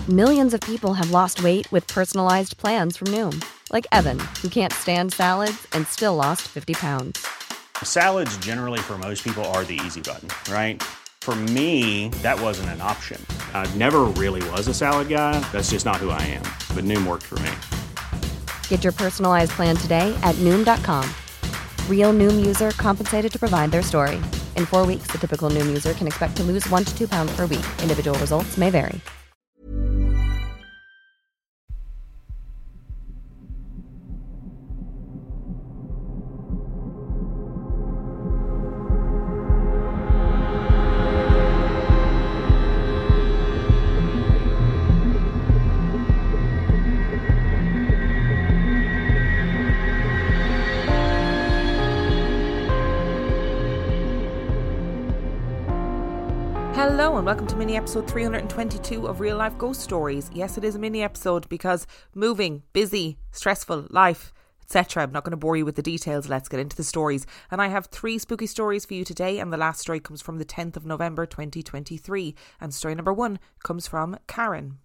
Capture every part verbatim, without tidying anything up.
Millions of people have lost weight with personalized plans from Noom. Like Evan, who can't stand salads and still lost fifty pounds. Salads generally for most people are the easy button, right? For me, that wasn't an option. I never really was a salad guy. That's just not who I am. But Noom worked for me. Get your personalized plan today at Noom dot com. Real Noom user compensated to provide their story. In four weeks, the typical Noom user can expect to lose one to two pounds per week. Individual results may vary. Hello and welcome to mini episode three hundred twenty-two of Real Life Ghost Stories. Yes, it is a mini episode because moving, busy, stressful, life, et cetera. I'm not going to bore you with the details. Let's get into the stories. And I have three spooky stories for you today, and the last story comes from the tenth of November twenty twenty-three. And story number one comes from Karen.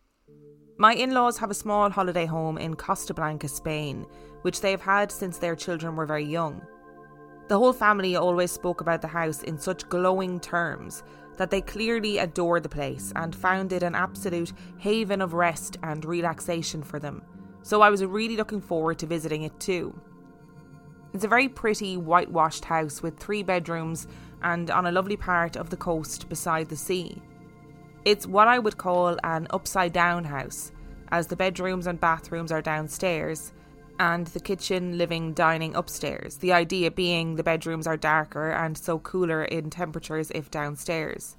My in-laws have a small holiday home in Costa Blanca, Spain, which they have had since their children were very young. The whole family always spoke about the house in such glowing terms that they clearly adored the place and found it an absolute haven of rest and relaxation for them. So I was really looking forward to visiting it too. It's a very pretty whitewashed house with three bedrooms and on a lovely part of the coast beside the sea. It's what I would call an upside down house, as the bedrooms and bathrooms are downstairs and the kitchen, living, dining upstairs. The idea being the bedrooms are darker and so cooler in temperatures if downstairs.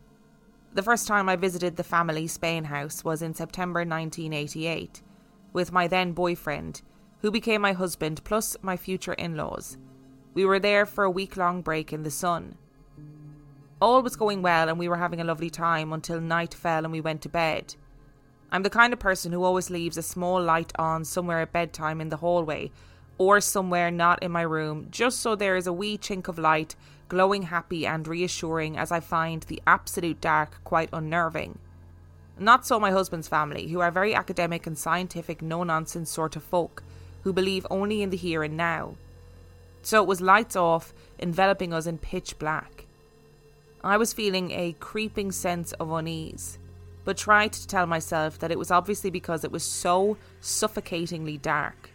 The first time I visited the family Spain house was in September nineteen eighty-eight, with my then boyfriend, who became my husband, plus my future in-laws. We were there for a week-long break in the sun. All was going well and we were having a lovely time until night fell and we went to bed. I'm the kind of person who always leaves a small light on somewhere at bedtime in the hallway or somewhere not in my room, just so there is a wee chink of light, glowing happy and reassuring, as I find the absolute dark quite unnerving. Not so my husband's family, who are very academic and scientific, no-nonsense sort of folk, who believe only in the here and now. So it was lights off, enveloping us in pitch black. I was feeling a creeping sense of unease, but tried to tell myself that it was obviously because it was so suffocatingly dark.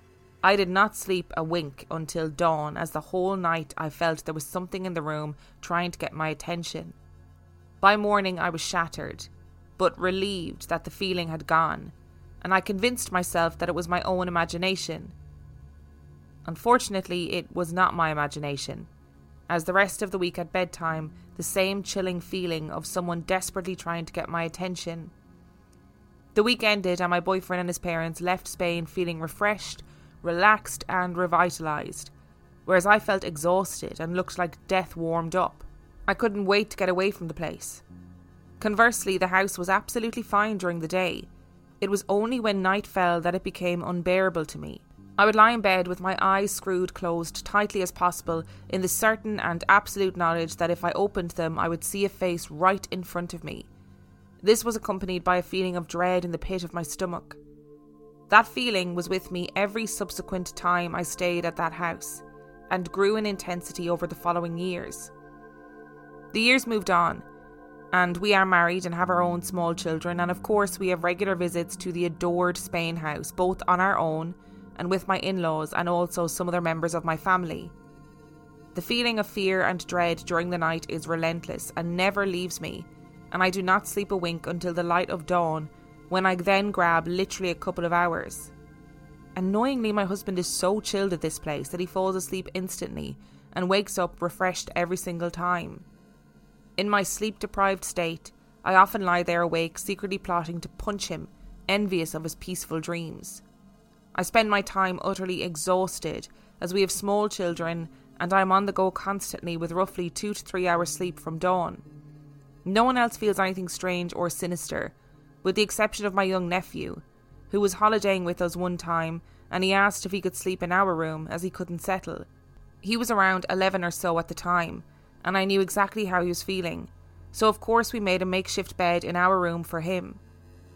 I did not sleep a wink until dawn, as the whole night I felt there was something in the room trying to get my attention. By morning I was shattered, but relieved that the feeling had gone, and I convinced myself that it was my own imagination. Unfortunately, it was not my imagination, as the rest of the week at bedtime, the same chilling feeling of someone desperately trying to get my attention. The week ended and my boyfriend and his parents left Spain feeling refreshed, relaxed and revitalised, whereas I felt exhausted and looked like death warmed up. I couldn't wait to get away from the place. Conversely, the house was absolutely fine during the day. It was only when night fell that it became unbearable to me. I would lie in bed with my eyes screwed closed tightly as possible, in the certain and absolute knowledge that if I opened them I would see a face right in front of me. This was accompanied by a feeling of dread in the pit of my stomach. That feeling was with me every subsequent time I stayed at that house, and grew in intensity over the following years. The years moved on, and we are married and have our own small children, and of course we have regular visits to the adored Spain house, both on our own and with my in-laws and also some other members of my family. The feeling of fear and dread during the night is relentless and never leaves me, and I do not sleep a wink until the light of dawn, when I then grab literally a couple of hours. Annoyingly, my husband is so chilled at this place that he falls asleep instantly and wakes up refreshed every single time. In my sleep-deprived state, I often lie there awake, secretly plotting to punch him, envious of his peaceful dreams. I spend my time utterly exhausted, as we have small children and I am on the go constantly with roughly two to three hours sleep from dawn. No one else feels anything strange or sinister, with the exception of my young nephew, who was holidaying with us one time, and he asked if he could sleep in our room as he couldn't settle. He was around eleven or so at the time, and I knew exactly how he was feeling, so of course we made a makeshift bed in our room for him.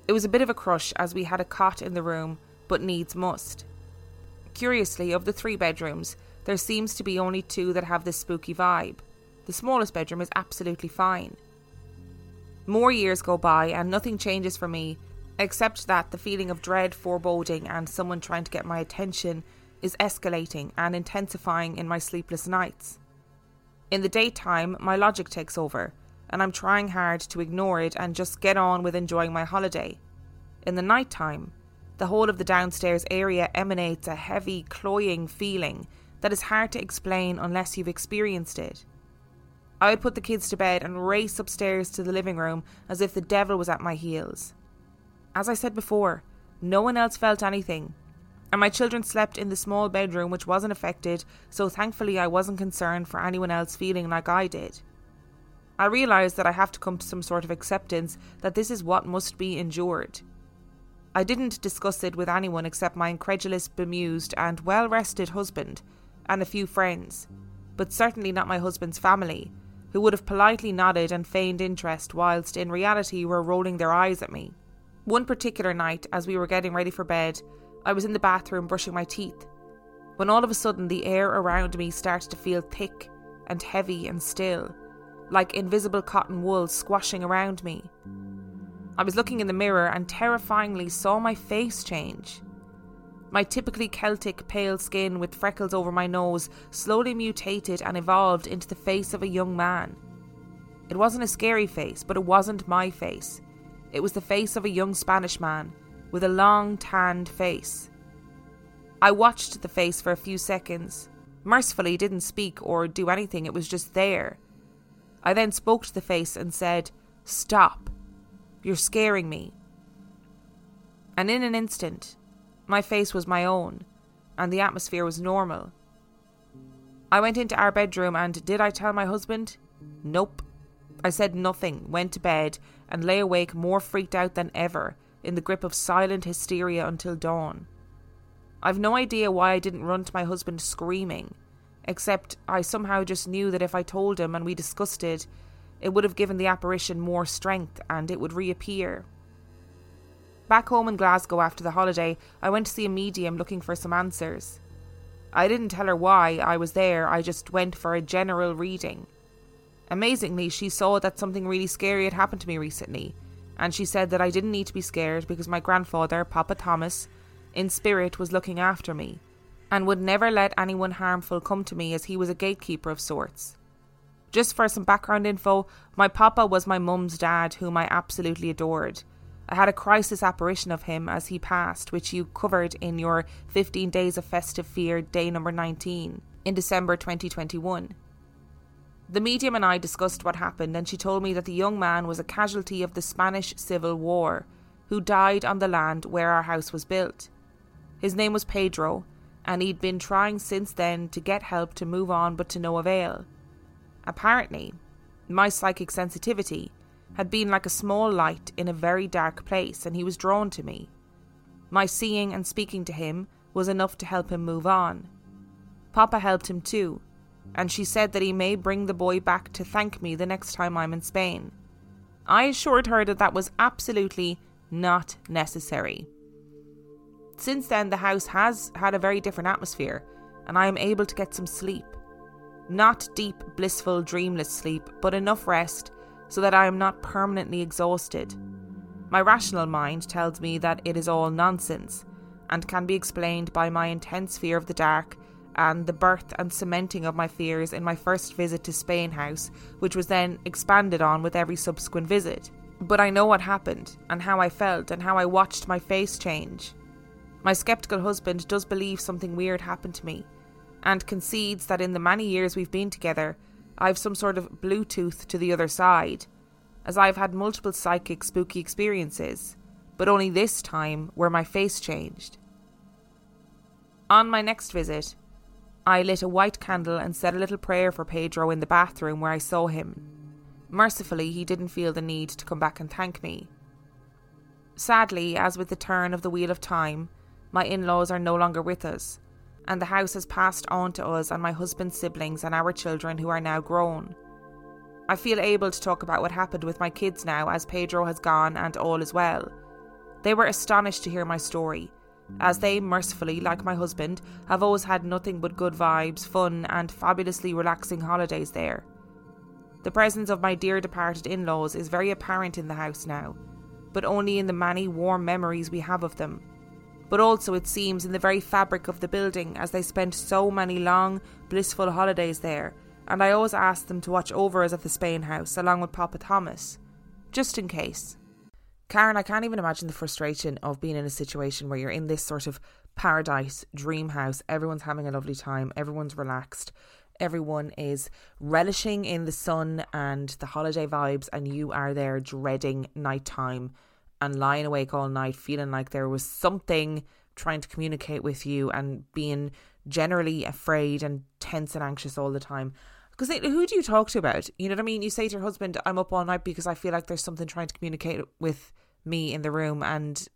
It was a bit of a crush as we had a cot in the room, but needs must. Curiously, of the three bedrooms, there seems to be only two that have this spooky vibe. The smallest bedroom is absolutely fine. More years go by and nothing changes for me, except that the feeling of dread, foreboding and someone trying to get my attention is escalating and intensifying in my sleepless nights. In the daytime, my logic takes over, and I'm trying hard to ignore it and just get on with enjoying my holiday. In the nighttime, the whole of the downstairs area emanates a heavy, cloying feeling that is hard to explain unless you've experienced it. I would put the kids to bed and race upstairs to the living room as if the devil was at my heels. As I said before, no one else felt anything, and my children slept in the small bedroom which wasn't affected, so thankfully I wasn't concerned for anyone else feeling like I did. I realised that I have to come to some sort of acceptance that this is what must be endured. I didn't discuss it with anyone except my incredulous, bemused and well-rested husband and a few friends, but certainly not my husband's family, who would have politely nodded and feigned interest whilst in reality were rolling their eyes at me. One particular night, as we were getting ready for bed, I was in the bathroom brushing my teeth, when all of a sudden the air around me started to feel thick and heavy and still, like invisible cotton wool squashing around me. I was looking in the mirror and terrifyingly saw my face change. My typically Celtic pale skin with freckles over my nose slowly mutated and evolved into the face of a young man. It wasn't a scary face, but it wasn't my face. It was the face of a young Spanish man with a long tanned face. I watched the face for a few seconds. Mercifully didn't speak or do anything, it was just there. I then spoke to the face and said, "Stop. You're scaring me." And in an instant, my face was my own, and the atmosphere was normal. I went into our bedroom and did I tell my husband? Nope. I said nothing, went to bed, and lay awake more freaked out than ever, in the grip of silent hysteria until dawn. I've no idea why I didn't run to my husband screaming, except I somehow just knew that if I told him and we discussed it, it would have given the apparition more strength and it would reappear. Back home in Glasgow after the holiday, I went to see a medium looking for some answers. I didn't tell her why I was there, I just went for a general reading. Amazingly, she saw that something really scary had happened to me recently, and she said that I didn't need to be scared because my grandfather, Papa Thomas, in spirit was looking after me, and would never let anyone harmful come to me as he was a gatekeeper of sorts. Just for some background info, my papa was my mum's dad, whom I absolutely adored. I had a crisis apparition of him as he passed, which you covered in your fifteen Days of Festive Fear, day number nineteen, in December twenty twenty-one. The medium and I discussed what happened, and she told me that the young man was a casualty of the Spanish Civil War, who died on the land where our house was built. His name was Pedro, and he'd been trying since then to get help to move on, but to no avail. Apparently, my psychic sensitivity had been like a small light in a very dark place, and he was drawn to me. My seeing and speaking to him was enough to help him move on. Papa helped him too, and she said that he may bring the boy back to thank me the next time I'm in Spain. I assured her that that was absolutely not necessary. Since then, the house has had a very different atmosphere, and I am able to get some sleep. Not deep, blissful, dreamless sleep, but enough rest so that I am not permanently exhausted. My rational mind tells me that it is all nonsense, and can be explained by my intense fear of the dark and the birth and cementing of my fears in my first visit to Spain House, which was then expanded on with every subsequent visit. But I know what happened, and how I felt, and how I watched my face change. My sceptical husband does believe something weird happened to me, and concedes that in the many years we've been together, I've some sort of Bluetooth to the other side, as I've had multiple psychic spooky experiences, but only this time where my face changed. On my next visit, I lit a white candle and said a little prayer for Pedro in the bathroom where I saw him. Mercifully, he didn't feel the need to come back and thank me. Sadly, as with the turn of the wheel of time, my in-laws are no longer with us, and the house has passed on to us and my husband's siblings and our children who are now grown. I feel able to talk about what happened with my kids now as Pedro has gone and all is well. They were astonished to hear my story, as they, mercifully, like my husband, have always had nothing but good vibes, fun and fabulously relaxing holidays there. The presence of my dear departed in-laws is very apparent in the house now, but only in the many warm memories we have of them. But also, it seems, in the very fabric of the building, as they spent so many long, blissful holidays there, and I always asked them to watch over us at the Spain house, along with Papa Thomas, just in case. Karen, I can't even imagine the frustration of being in a situation where you're in this sort of paradise dream house. Everyone's having a lovely time. Everyone's relaxed. Everyone is relishing in the sun and the holiday vibes, and you are there dreading nighttime and lying awake all night, feeling like there was something trying to communicate with you and being generally afraid and tense and anxious all the time. Because who do you talk to about? You know what I mean? You say to your husband, I'm up all night because I feel like there's something trying to communicate with me in the room, and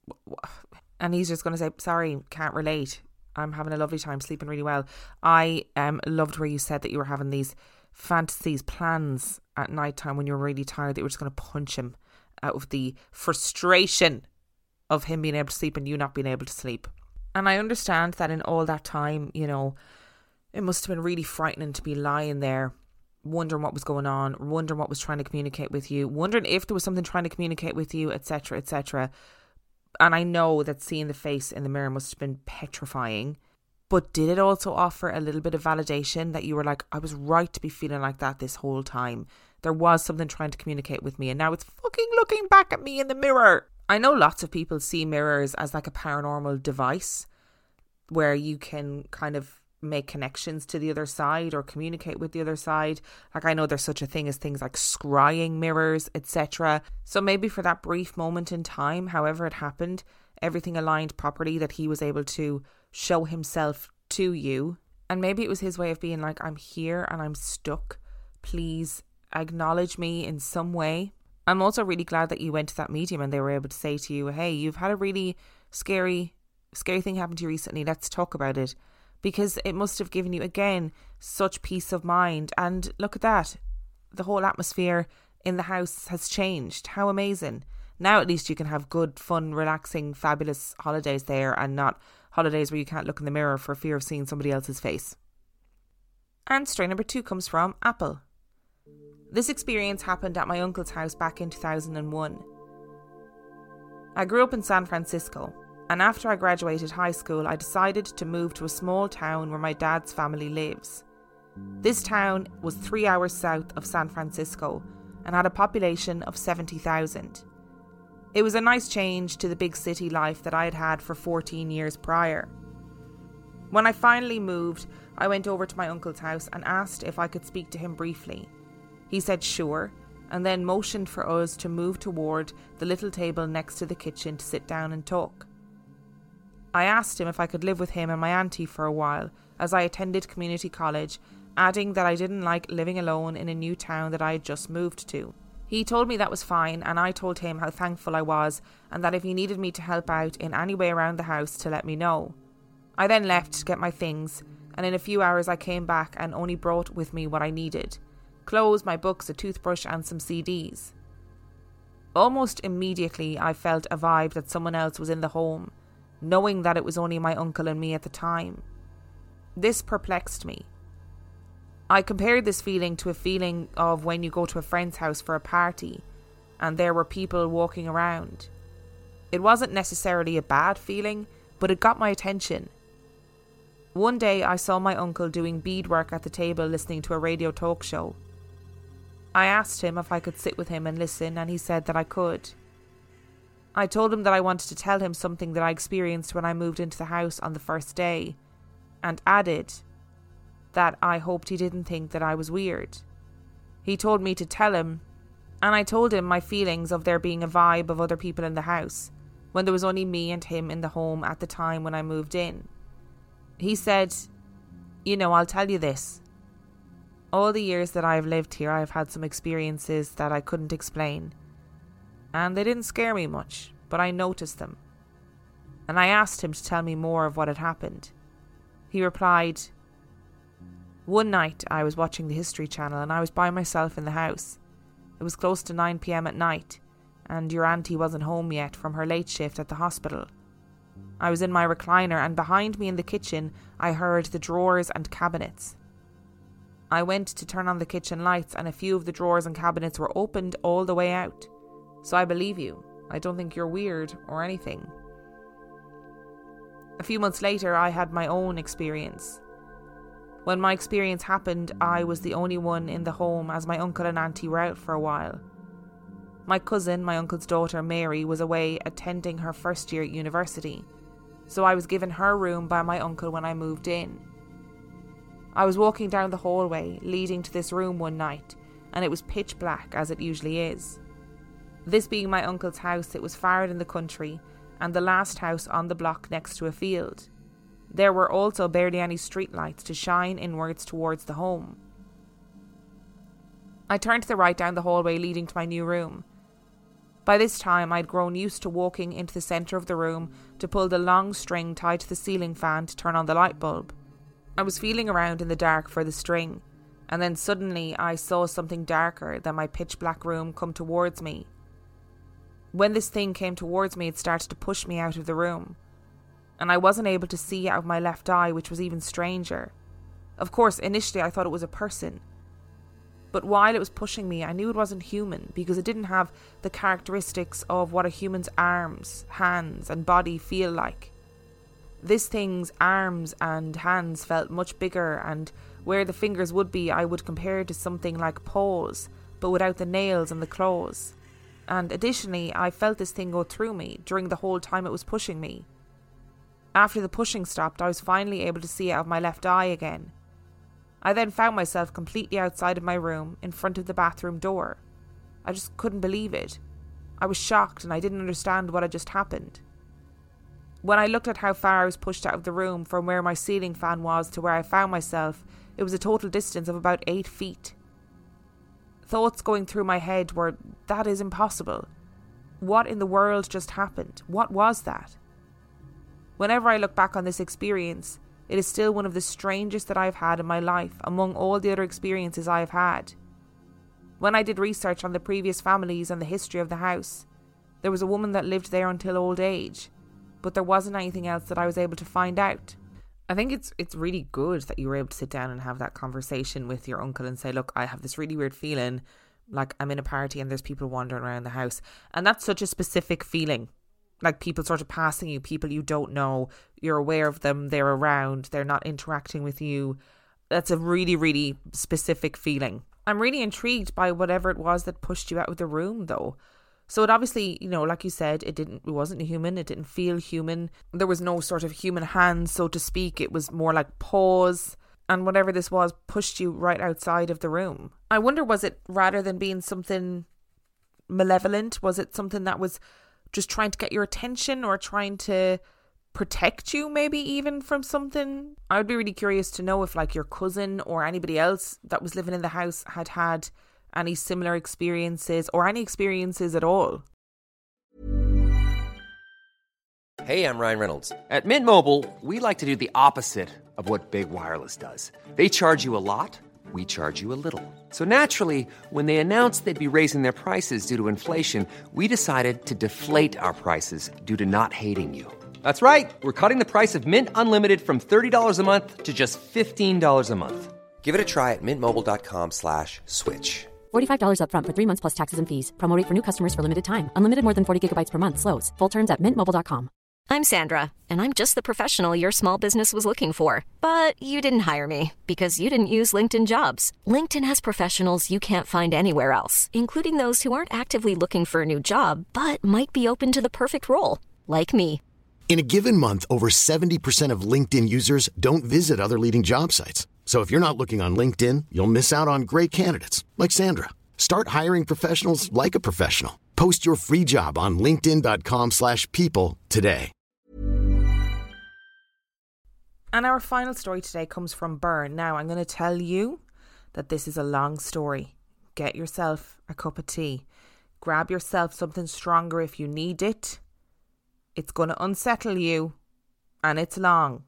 and he's just going to say, sorry, can't relate. I'm having a lovely time, sleeping really well. I um loved where you said that you were having these fantasies, plans at night time when you were really tired, that you were just going to punch him out of the frustration of him being able to sleep and you not being able to sleep. And I understand that in all that time, you know, it must have been really frightening to be lying there, wondering what was going on, wondering what was trying to communicate with you, wondering if there was something trying to communicate with you, et cetera, et cetera. And I know that seeing the face in the mirror must have been petrifying. But did it also offer a little bit of validation that you were like, I was right to be feeling like that this whole time? There was something trying to communicate with me, and now it's fucking looking back at me in the mirror. I know lots of people see mirrors as like a paranormal device where you can kind of make connections to the other side or communicate with the other side. Like, I know there's such a thing as things like scrying mirrors, et cetera. So maybe for that brief moment in time, however it happened, everything aligned properly, that he was able to show himself to you. And maybe it was his way of being like, I'm here and I'm stuck. Please acknowledge me in some way. I'm also really glad that you went to that medium and they were able to say to you, hey, you've had a really scary, scary thing happen to you recently. Let's talk about it. Because it must have given you, again, such peace of mind. And look at that. The whole atmosphere in the house has changed. How amazing. Now at least you can have good, fun, relaxing, fabulous holidays there, and not holidays where you can't look in the mirror for fear of seeing somebody else's face. And story number two comes from Apple. This experience happened at my uncle's house back in two thousand one. I grew up in San Francisco, and after I graduated high school, I decided to move to a small town where my dad's family lives. This town was three hours south of San Francisco and had a population of seventy thousand. It was a nice change to the big city life that I had had for fourteen years prior. When I finally moved, I went over to my uncle's house and asked if I could speak to him briefly. He said sure, and then motioned for us to move toward the little table next to the kitchen to sit down and talk. I asked him if I could live with him and my auntie for a while, as I attended community college, adding that I didn't like living alone in a new town that I had just moved to. He told me that was fine, and I told him how thankful I was, and that if he needed me to help out in any way around the house, to let me know. I then left to get my things, and in a few hours I came back and only brought with me what I needed: clothes, my books, a toothbrush and some C Ds. Almost immediately I felt a vibe that someone else was in the home, knowing that it was only my uncle and me at the time. This perplexed me. I compared this feeling to a feeling of when you go to a friend's house for a party and there were people walking around. It wasn't necessarily a bad feeling, but it got my attention. One day I saw my uncle doing beadwork at the table listening to a radio talk show. I asked him if I could sit with him and listen, and he said that I could. I told him that I wanted to tell him something that I experienced when I moved into the house on the first day, and added that I hoped he didn't think that I was weird. He told me to tell him, and I told him my feelings of there being a vibe of other people in the house, when there was only me and him in the home at the time when I moved in. He said, you know, I'll tell you this. All the years that I've lived here, I've had some experiences that I couldn't explain. And they didn't scare me much, but I noticed them. And I asked him to tell me more of what had happened. He replied, one night I was watching the History Channel and I was by myself in the house. It was close to nine p.m. at night, and your auntie wasn't home yet from her late shift at the hospital. I was in my recliner, and behind me in the kitchen I heard the drawers and cabinets. I went to turn on the kitchen lights, and a few of the drawers and cabinets were opened all the way out. So I believe you. I don't think you're weird or anything. A few months later, I had my own experience. When my experience happened, I was the only one in the home as my uncle and auntie were out for a while. My cousin, my uncle's daughter Mary, was away attending her first year at university, so I was given her room by my uncle when I moved in. I was walking down the hallway leading to this room one night, and it was pitch black as it usually is. This being my uncle's house, it was far out in the country, and the last house on the block next to a field. There were also barely any street lights to shine inwards towards the home. I turned to the right down the hallway leading to my new room. By this time, I'd grown used to walking into the centre of the room to pull the long string tied to the ceiling fan to turn on the light bulb. I was feeling around in the dark for the string, and then suddenly I saw something darker than my pitch black room come towards me. When this thing came towards me, it started to push me out of the room, and I wasn't able to see out of my left eye, which was even stranger. Of course, initially I thought it was a person, but while it was pushing me, I knew it wasn't human because it didn't have the characteristics of what a human's arms, hands and body feel like. This thing's arms and hands felt much bigger, and where the fingers would be, I would compare to something like paws, but without the nails and the claws. And additionally, I felt this thing go through me during the whole time it was pushing me. After the pushing stopped, I was finally able to see out of my left eye again. I then found myself completely outside of my room, in front of the bathroom door. I just couldn't believe it. I was shocked and I didn't understand what had just happened. When I looked at how far I was pushed out of the room from where my ceiling fan was to where I found myself, it was a total distance of about eight feet. Thoughts going through my head were, that is impossible. What in the world just happened? What was that? Whenever I look back on this experience, it is still one of the strangest that I've had in my life among all the other experiences I have had. When I did research on the previous families and the history of the house, there was a woman that lived there until old age, but there wasn't anything else that I was able to find out. I think it's it's really good that you were able to sit down and have that conversation with your uncle and say, look, I have this really weird feeling, like I'm in a party and there's people wandering around the house. And that's such a specific feeling. Like people sort of passing you, people you don't know, you're aware of them, they're around, they're not interacting with you. That's a really, really specific feeling. I'm really intrigued by whatever it was that pushed you out of the room though. So it obviously, you know, like you said, it didn't, it wasn't human, it didn't feel human. There was no sort of human hands, so to speak. It was more like paws, and whatever this was pushed you right outside of the room. I wonder, was it rather than being something malevolent, was it something that was just trying to get your attention or trying to protect you maybe even from something? I would be really curious to know if like your cousin or anybody else that was living in the house had had any similar experiences or any experiences at all. Hey, I'm Ryan Reynolds. At Mint Mobile, we like to do the opposite of what Big Wireless does. They charge you a lot, we charge you a little. So naturally, when they announced they'd be raising their prices due to inflation, we decided to deflate our prices due to not hating you. That's right. We're cutting the price of Mint Unlimited from thirty dollars a month to just fifteen dollars a month. Give it a try at mintmobile.com slash switch. forty-five dollars up front for three months plus taxes and fees. Promo rate for new customers for limited time. Unlimited more than forty gigabytes per month. Slows full terms at mint mobile dot com. I'm Sandra, and I'm just the professional your small business was looking for. But you didn't hire me because you didn't use LinkedIn Jobs. LinkedIn has professionals you can't find anywhere else, including those who aren't actively looking for a new job, but might be open to the perfect role, like me. In a given month, over seventy percent of LinkedIn users don't visit other leading job sites. So if you're not looking on LinkedIn, you'll miss out on great candidates like Sandra. Start hiring professionals like a professional. Post your free job on linkedin.com slash people today. And our final story today comes from Bern. Now, I'm going to tell you that this is a long story. Get yourself a cup of tea. Grab yourself something stronger if you need it. It's going to unsettle you, and it's long.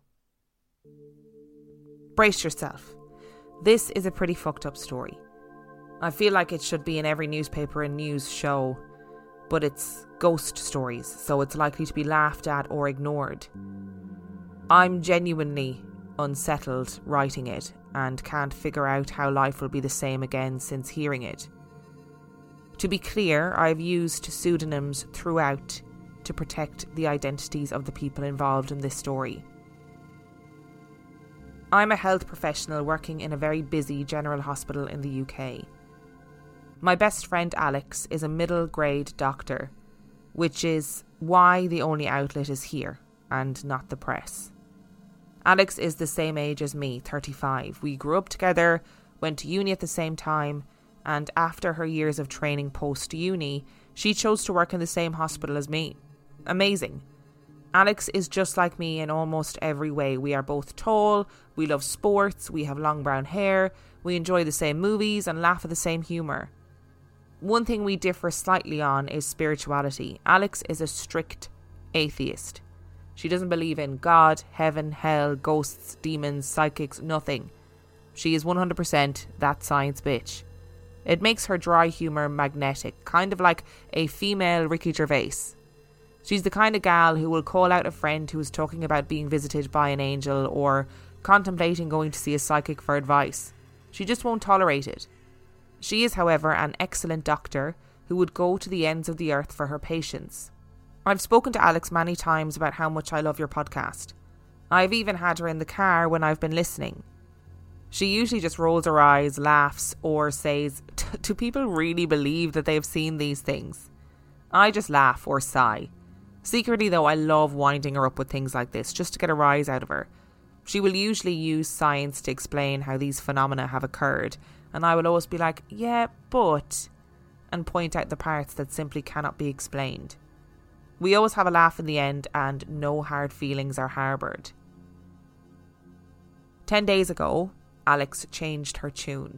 Brace yourself. This is a pretty fucked up story. I feel like it should be in every newspaper and news show. but it's ghost stories, so it's likely to be laughed at or ignored. I'm genuinely unsettled writing it and can't figure out how life will be the same again since hearing it. To be clear, I've used pseudonyms throughout to protect the identities of the people involved in this story. I'm a health professional working in a very busy general hospital in the U K. My best friend Alex is a middle grade doctor, which is why the only outlet is here and not the press. Alex is the same age as me, thirty-five. We grew up together, went to uni at the same time, and after her years of training post-uni, she chose to work in the same hospital as me. Amazing. Alex is just like me in almost every way. We are both tall, we love sports, we have long brown hair, we enjoy the same movies and laugh at the same humour. One thing we differ slightly on is spirituality. Alex is a strict atheist. She doesn't believe in God, heaven, hell, ghosts, demons, psychics, nothing. She is one hundred percent that science bitch. It makes her dry humour magnetic, kind of like a female Ricky Gervais. She's the kind of gal who will call out a friend who is talking about being visited by an angel or contemplating going to see a psychic for advice. She just won't tolerate it. She is, however, an excellent doctor who would go to the ends of the earth for her patients. I've spoken to Alex many times about how much I love your podcast. I've even had her in the car when I've been listening. She usually just rolls her eyes, laughs, or says, "Do people really believe that they've seen these things?" I just laugh or sigh. Secretly, though, I love winding her up with things like this, just to get a rise out of her. She will usually use science to explain how these phenomena have occurred, and I will always be like, yeah, but... and point out the parts that simply cannot be explained. We always have a laugh in the end, and no hard feelings are harboured. Ten days ago, Alex changed her tune.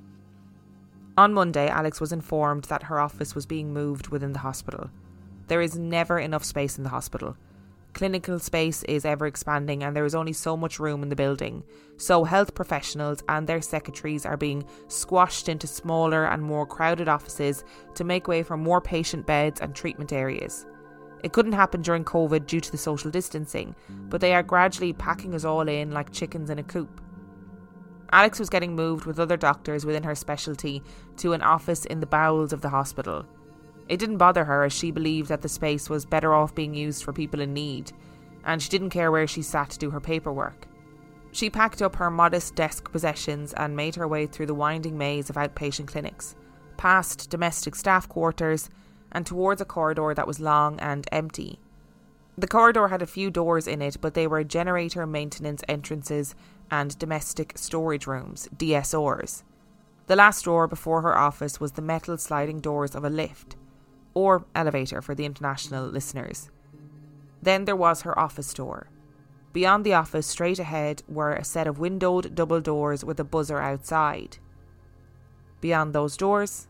On Monday, Alex was informed that her office was being moved within the hospital. There is never enough space in the hospital. Clinical space is ever expanding and there is only so much room in the building. So health professionals and their secretaries are being squashed into smaller and more crowded offices to make way for more patient beds and treatment areas. It couldn't happen during COVID due to the social distancing, but they are gradually packing us all in like chickens in a coop. Alex was getting moved with other doctors within her specialty to an office in the bowels of the hospital. It didn't bother her as she believed that the space was better off being used for people in need, and she didn't care where she sat to do her paperwork. She packed up her modest desk possessions and made her way through the winding maze of outpatient clinics, past domestic staff quarters, and towards a corridor that was long and empty. The corridor had a few doors in it, but they were generator maintenance entrances and domestic storage rooms, D S Rs. The last door before her office was the metal sliding doors of a lift, or elevator for the international listeners. Then there was her office door. Beyond the office, straight ahead, were a set of windowed double doors with a buzzer outside. Beyond those doors,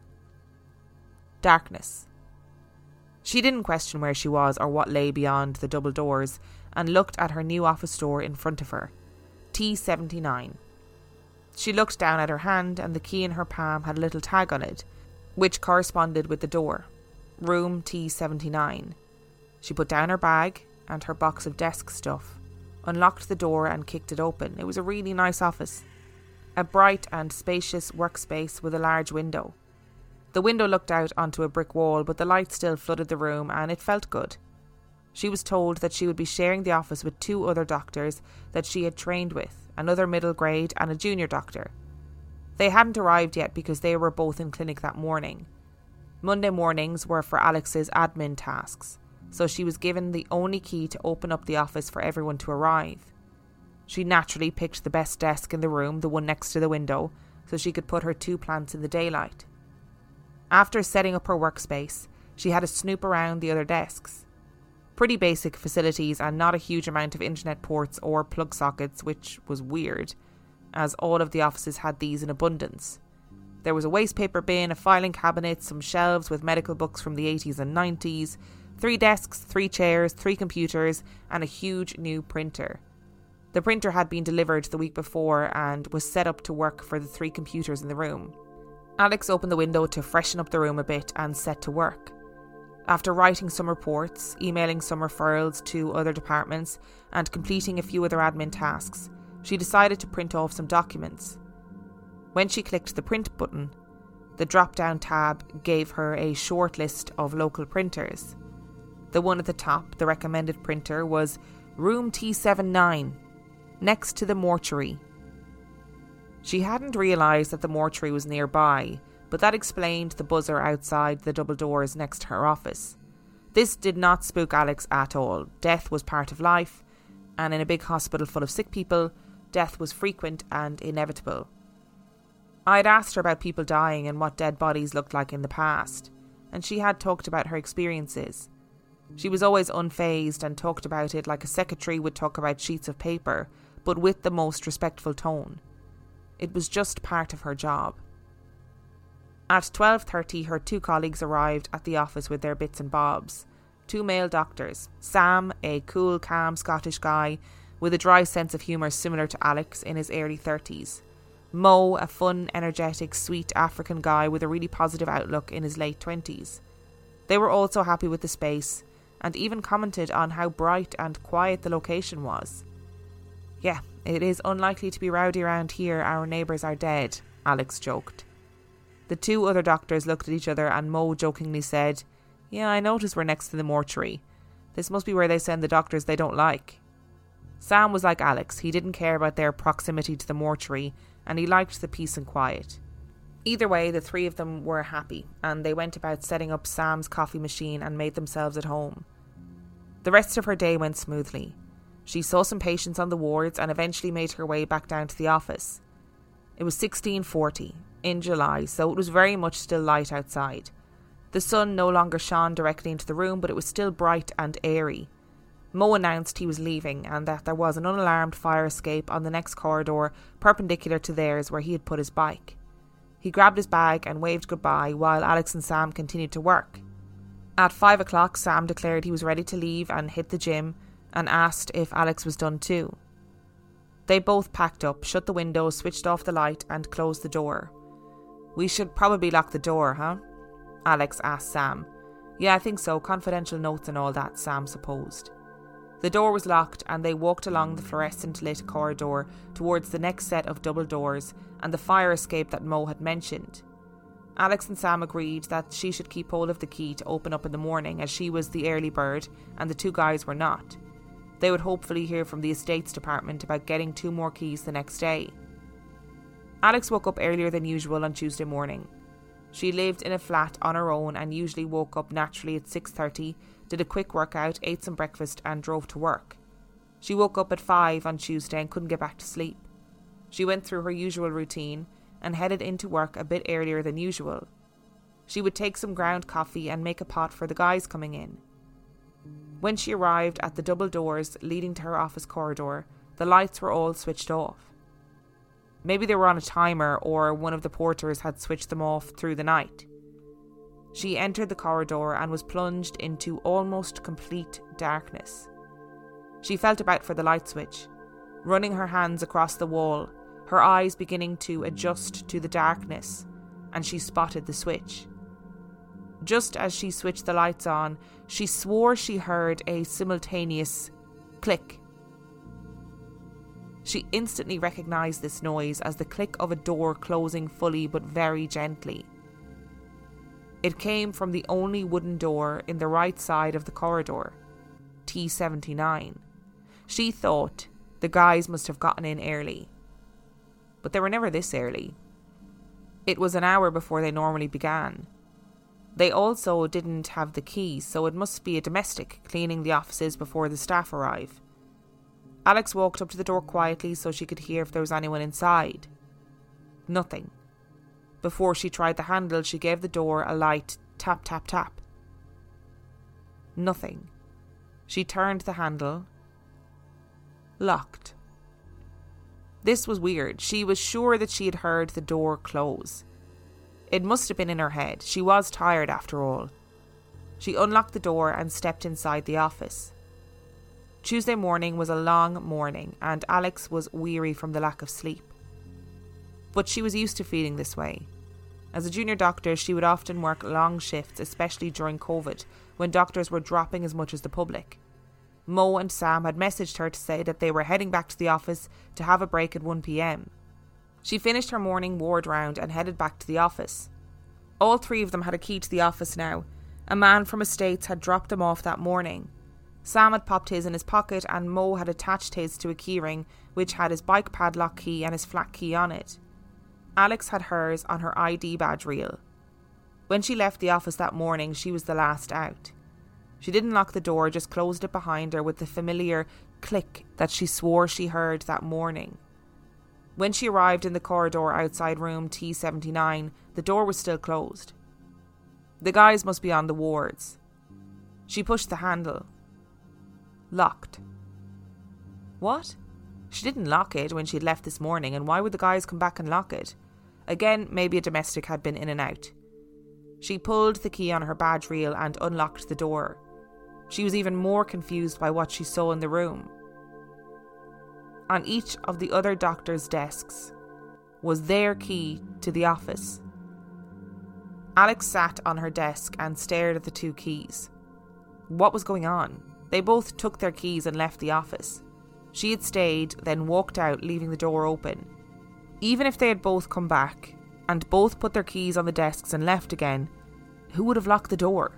darkness. She didn't question where she was or what lay beyond the double doors and looked at her new office door in front of her, T seventy-nine. She looked down at her hand and the key in her palm had a little tag on it, which corresponded with the door. Room T seventy-nine. She put down her bag and her box of desk stuff, unlocked the door and kicked it open. It was a really nice office. A bright and spacious workspace with a large window. The window looked out onto a brick wall, but the light still flooded the room and it felt good. She was told that she would be sharing the office with two other doctors that she had trained with, another middle grade and a junior doctor. They hadn't arrived yet because they were both in clinic that morning. Monday mornings were for Alex's admin tasks, so she was given the only key to open up the office for everyone to arrive. She naturally picked the best desk in the room, the one next to the window, so she could put her two plants in the daylight. After setting up her workspace, she had a snoop around the other desks. Pretty basic facilities and not a huge amount of internet ports or plug sockets, which was weird, as all of the offices had these in abundance. There was a wastepaper bin, a filing cabinet, some shelves with medical books from the eighties and nineties, three desks, three chairs, three computers, and a huge new printer. The printer had been delivered the week before and was set up to work for the three computers in the room. Alex opened the window to freshen up the room a bit and set to work. After writing some reports, emailing some referrals to other departments, and completing a few other admin tasks, she decided to print off some documents. When she clicked the print button, the drop-down tab gave her a short list of local printers. The one at the top, the recommended printer, was Room T seventy-nine, next to the mortuary. She hadn't realised that the mortuary was nearby, but that explained the buzzer outside the double doors next to her office. This did not spook Alex at all. Death was part of life, and in a big hospital full of sick people, death was frequent and inevitable. I'd asked her about people dying and what dead bodies looked like in the past, and she had talked about her experiences. She was always unfazed and talked about it like a secretary would talk about sheets of paper, but with the most respectful tone. It was just part of her job. At twelve thirty, her two colleagues arrived at the office with their bits and bobs. Two male doctors, Sam, a cool, calm Scottish guy with a dry sense of humour similar to Alex in his early thirties. Mo, a fun, energetic, sweet African guy with a really positive outlook in his late twenties. They were also happy with the space, and even commented on how bright and quiet the location was. "Yeah, it is unlikely to be rowdy around here, our neighbours are dead," Alex joked. The two other doctors looked at each other and Mo jokingly said, "Yeah, I noticed we're next to the mortuary. This must be where they send the doctors they don't like." Sam was like Alex. He didn't care about their proximity to the mortuary, and he liked the peace and quiet. Either way, the three of them were happy, and they went about setting up Sam's coffee machine and made themselves at home. The rest of her day went smoothly. She saw some patients on the wards and eventually made her way back down to the office. It was sixteen forty, in July, so it was very much still light outside. The sun no longer shone directly into the room, but it was still bright and airy. Mo announced he was leaving and that there was an unalarmed fire escape on the next corridor perpendicular to theirs where he had put his bike. He grabbed his bag and waved goodbye while Alex and Sam continued to work. At five o'clock, Sam declared he was ready to leave and hit the gym and asked if Alex was done too. They both packed up, shut the window, switched off the light and closed the door. "We should probably lock the door, huh?" Alex asked Sam. "Yeah, I think so. Confidential notes and all that," Sam supposed. The door was locked and they walked along the fluorescent lit corridor towards the next set of double doors and the fire escape that Mo had mentioned. Alex and Sam agreed that she should keep hold of the key to open up in the morning, as she was the early bird and the two guys were not. They would hopefully hear from the estates department about getting two more keys the next day. Alex woke up earlier than usual on Tuesday morning. She lived in a flat on her own and usually woke up naturally at six thirty, did a quick workout, ate some breakfast and drove to work. She woke up at five on Tuesday and couldn't get back to sleep. She went through her usual routine and headed into work a bit earlier than usual. She would take some ground coffee and make a pot for the guys coming in. When she arrived at the double doors leading to her office corridor, the lights were all switched off. Maybe they were on a timer or one of the porters had switched them off through the night. She entered the corridor and was plunged into almost complete darkness. She felt about for the light switch, running her hands across the wall, her eyes beginning to adjust to the darkness, and she spotted the switch. Just as she switched the lights on, she swore she heard a simultaneous click. She instantly recognised this noise as the click of a door closing fully but very gently. It came from the only wooden door in the right side of the corridor, T seventy-nine. She thought the guys must have gotten in early. But they were never this early. It was an hour before they normally began. They also didn't have the keys, so it must be a domestic cleaning the offices before the staff arrive. Alex walked up to the door quietly so she could hear if there was anyone inside. Nothing. Before she tried the handle, she gave the door a light tap, tap, tap. Nothing. She turned the handle. Locked. This was weird. She was sure that she had heard the door close. It must have been in her head. She was tired after all. She unlocked the door and stepped inside the office. Tuesday morning was a long morning and Alex was weary from the lack of sleep. But she was used to feeling this way. As a junior doctor, she would often work long shifts, especially during COVID, when doctors were dropping as much as the public. Mo and Sam had messaged her to say that they were heading back to the office to have a break at one p.m. She finished her morning ward round and headed back to the office. All three of them had a key to the office now. A man from Estates had dropped them off that morning. Sam had popped his in his pocket and Mo had attached his to a keyring which had his bike padlock key and his flat key on it. Alex had hers on her I D badge reel. When she left the office that morning, she was the last out. She didn't lock the door, just closed it behind her with the familiar click that she swore she heard that morning. When she arrived in the corridor outside room T seventy-nine, the door was still closed. The guys must be on the wards. She pushed the handle. Locked. What? She didn't lock it when she had left this morning, and why would the guys come back and lock it? Again, maybe a domestic had been in and out. She pulled the key on her badge reel and unlocked the door. She was even more confused by what she saw in the room. On each of the other doctors' desks was their key to the office. Alex sat on her desk and stared at the two keys. What was going on? They both took their keys and left the office. She had stayed, then walked out, leaving the door open. Even if they had both come back, and both put their keys on the desks and left again, who would have locked the door?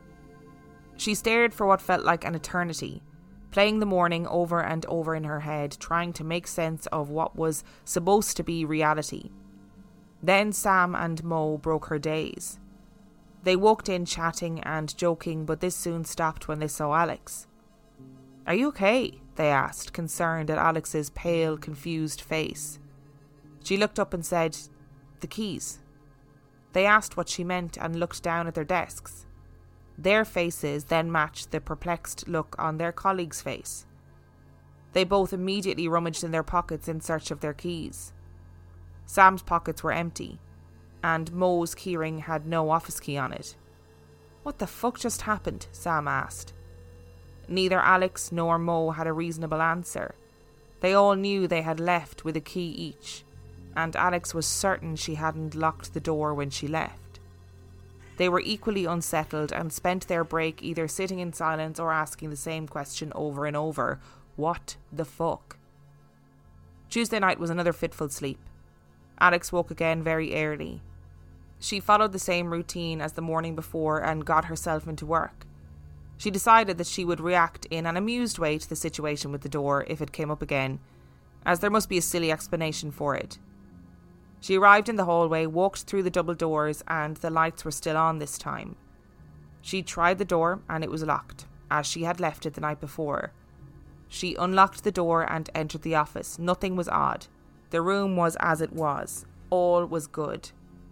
She stared for what felt like an eternity, playing the morning over and over in her head, trying to make sense of what was supposed to be reality. Then Sam and Mo broke her daze. They walked in chatting and joking, but this soon stopped when they saw Alex. "Are you okay?" they asked, concerned at Alex's pale, confused face. She looked up and said, "The keys." They asked what she meant and looked down at their desks. Their faces then matched the perplexed look on their colleague's face. They both immediately rummaged in their pockets in search of their keys. Sam's pockets were empty, and Mo's keyring had no office key on it. "What the fuck just happened?" Sam asked. Neither Alex nor Mo had a reasonable answer. They all knew they had left with a key each, and Alex was certain she hadn't locked the door when she left. They were equally unsettled and spent their break either sitting in silence or asking the same question over and over. What the fuck? Tuesday night was another fitful sleep. Alex woke again very early. She followed the same routine as the morning before and got herself into work. She decided that she would react in an amused way to the situation with the door if it came up again, as there must be a silly explanation for it. She arrived in the hallway, walked through the double doors, and the lights were still on this time. She tried the door and it was locked, as she had left it the night before. She unlocked the door and entered the office. Nothing was odd. The room was as it was. All was good.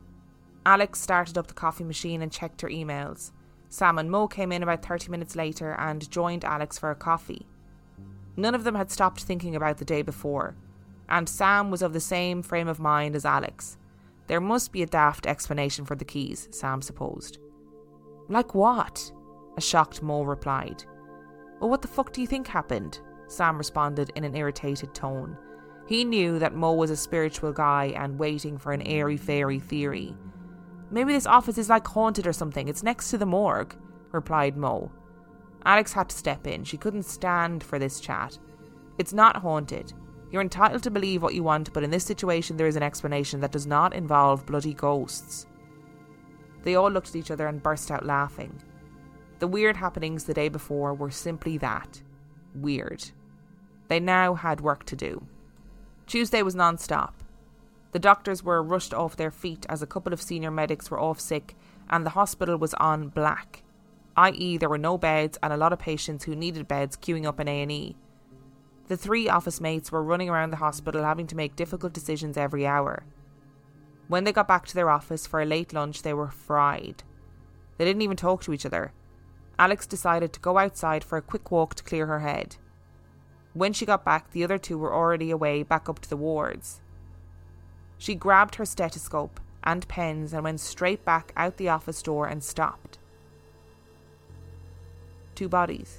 Alex started up the coffee machine and checked her emails. Sam and Mo came in about thirty minutes later and joined Alex for a coffee. None of them had stopped thinking about the day before, and Sam was of the same frame of mind as Alex. There must be a daft explanation for the keys, Sam supposed. "Like what?" a shocked Mo replied. "Well, what the fuck do you think happened?" Sam responded in an irritated tone. He knew that Mo was a spiritual guy and waiting for an airy-fairy theory. "Maybe this office is like haunted or something. It's next to the morgue," replied Mo. Alex had to step in. She couldn't stand for this chat. "It's not haunted. You're entitled to believe what you want, but in this situation there is an explanation that does not involve bloody ghosts." They all looked at each other and burst out laughing. The weird happenings the day before were simply that. Weird. They now had work to do. Tuesday was non-stop. The doctors were rushed off their feet as a couple of senior medics were off sick and the hospital was on black, that is there were no beds and a lot of patients who needed beds queuing up in A and E. The three office mates were running around the hospital having to make difficult decisions every hour. When they got back to their office for a late lunch, they were fried. They didn't even talk to each other. Alex decided to go outside for a quick walk to clear her head. When she got back, the other two were already away back up to the wards. She grabbed her stethoscope and pens and went straight back out the office door and stopped. Two bodies.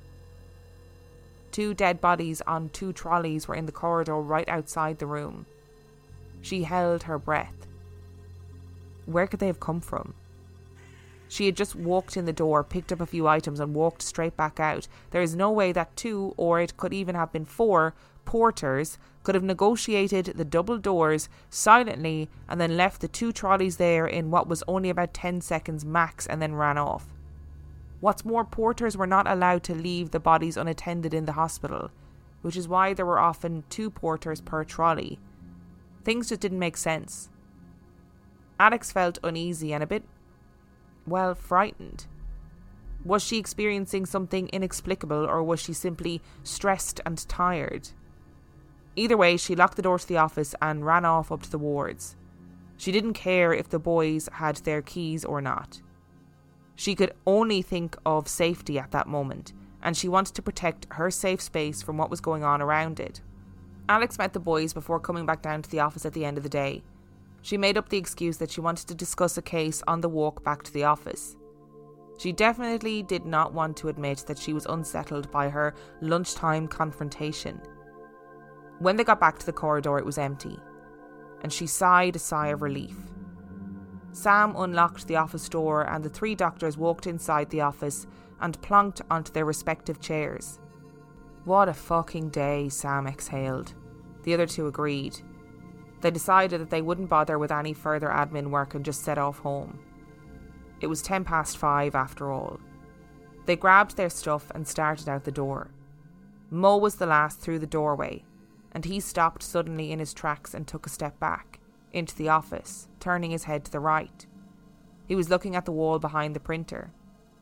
Two dead bodies on two trolleys were in the corridor right outside the room. She held her breath. where could they have come from? She had just walked in the door, picked up a few items and walked straight back out. There is no way that two, or it could even have been four, porters could have negotiated the double doors silently and then left the two trolleys there in what was only about ten seconds max and then ran off. What's more, porters were not allowed to leave the bodies unattended in the hospital, which is why there were often two porters per trolley. Things just didn't make sense. Alex felt uneasy and a bit, well, frightened. Was she experiencing something inexplicable, or was she simply stressed and tired? Either way, she locked the door to the office and ran off up to the wards. She didn't care if the boys had their keys or not. She could only think of safety at that moment, and she wanted to protect her safe space from what was going on around it. Alex met the boys before coming back down to the office at the end of the day. She made up the excuse that she wanted to discuss a case on the walk back to the office. She definitely did not want to admit that she was unsettled by her lunchtime confrontation. When they got back to the corridor, it was empty, and she sighed a sigh of relief. Sam unlocked the office door and the three doctors walked inside the office and plonked onto their respective chairs. What a fucking day, Sam exhaled. The other two agreed. They decided that they wouldn't bother with any further admin work and just set off home. It was ten past five after all. They grabbed their stuff and started out the door. Mo was the last through the doorway, and he stopped suddenly in his tracks and took a step back, into the office, turning his head to the right. He was looking at the wall behind the printer.